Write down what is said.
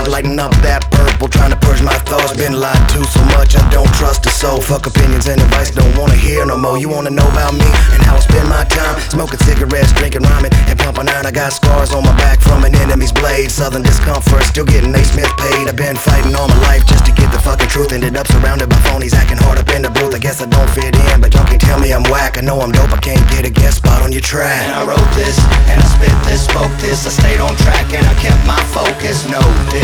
lighting up that purple, trying to purge my thoughts. Been lied to so much, I don't trust a soul. Fuck opinions and advice, don't wanna hear no more. You wanna know about me and how I spend my time? Smoking cigarettes, drinking, rhyming, and pumping iron. I got scars on my back from an enemy's blade. Southern discomfort, still getting A. Smith paid. I've been fighting all my life just to get the fucking truth. Ended up surrounded by phonies, acting hard up in the booth. I guess I don't fit in, but y'all can tell me I'm whack. I know I'm dope, I can't get a guest spot on your track. And I wrote this, and I spit this, spoke this. I stayed on track and I kept my focus. Know this.